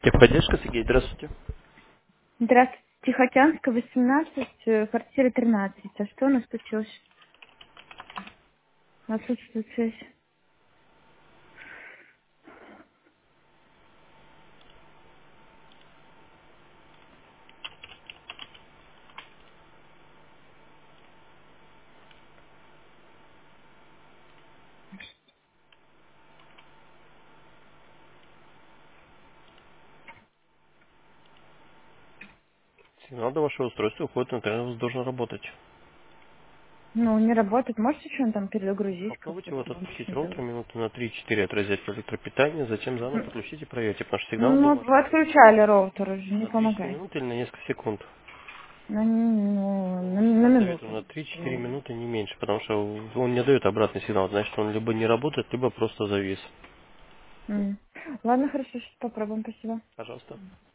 Техподдержка, Сергей, здравствуйте. Здравствуйте. Тихоокеанская, 18, квартира 13. А что у нас случилось? Отсутствует связь. Сигнал до вашего устройства уходит, интернет у вас должен работать. Ну, не работает. Можете что-нибудь там перегрузить, как Попробуйте вот вот вы отключить обычно роутер делаете? минуты на 3-4, отразить электропитание, затем заново подключите и проверьте, потому что сигнал Ну, дома мы отключали роутер уже, не на 3-4 помогает. минуты или на несколько секунд. Ну, на Сигнал минуту. советую на 3-4 минуты, не меньше, потому что он не дает обратный сигнал, значит он либо не работает, либо просто завис. Ладно, хорошо, сейчас попробуем, спасибо. Пожалуйста.